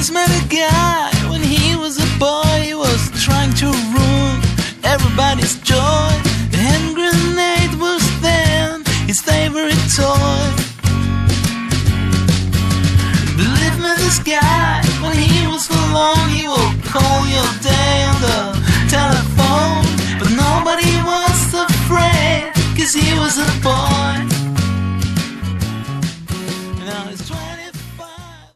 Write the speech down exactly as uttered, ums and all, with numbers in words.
once met a guy when he was a boy. He was trying to ruin everybody's joy. The hand grenade was then his favorite toy. Believe me, this guy, when he was alone, he would call your day on the telephone. But nobody was afraid, 'cause he was a boy.